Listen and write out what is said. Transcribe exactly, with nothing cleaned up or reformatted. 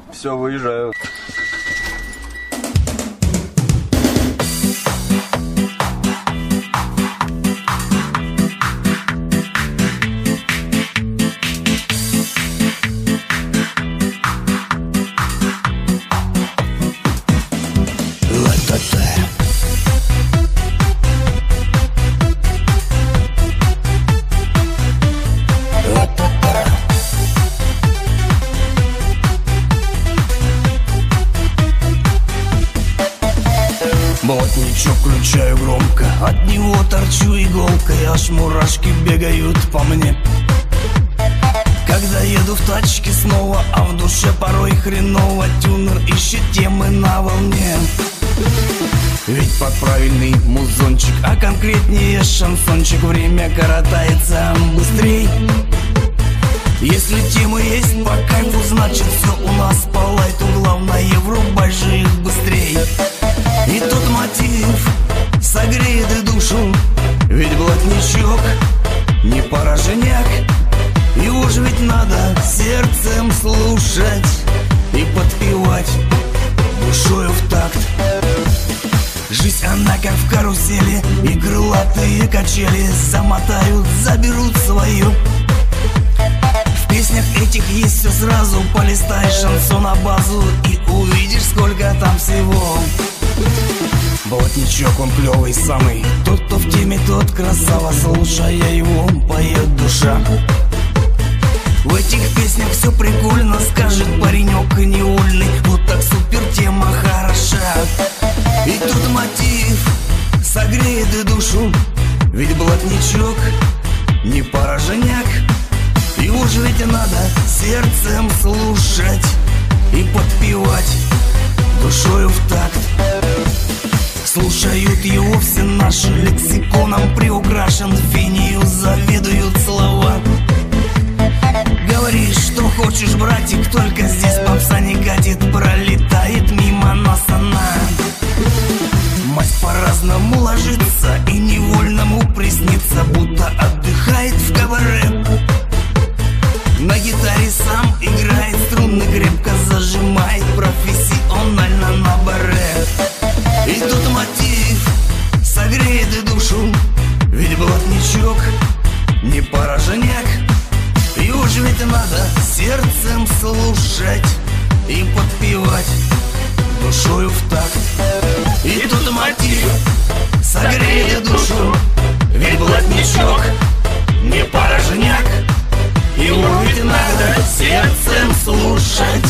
Все, выезжаю. Блатничок включаю громко, от него торчу иголкой, аж мурашки бегают по мне. Когда еду в тачке снова, а в душе порой хреново, тюнер ищет темы на волне. Ведь под правильный музончик, а конкретнее шансончик, время коротается быстрей. Если темы есть по кайфу, значит все у нас по лайту, главное врубай же их быстрей. И тот мотив согреет и душу, ведь блатничок не порожняк. Его же ведь надо сердцем слушать и подпевать душою в такт. Жизнь она как в карусели, и крылатые качели замотают, заберут свое. В песнях этих есть все сразу, полистай шансон на базу и увидишь, сколько там всего. Блатничок, он клевый самый, тот, кто в теме, тот красава, слушая его, поет душа. В этих песнях все прикольно, скажет паренек невольный, вот так супер тема хороша. И тот мотив согреет и душу, ведь блатничок не порожняк. Его же ведь надо сердцем слушать и подпевать душою в такт. Слушают его все наши, лексиконом приукрашен, финию заведуют слова. Говоришь, что хочешь, братик, только здесь попса не катит, пролетает мимо нас она. Мать по-разному ложится и невольному приснится, будто отдыхает в кабаре. На гитаре сам играет, струны крепко зажимает, профессионально на баре. И тот мотив согреет и душу, ведь блатничок не порожняк. Его же ведь надо сердцем слушать и подпевать душою в такт. И тот мотив согреет душу, ведь блатничок не порожняк. Его ведь надо сердцем слушать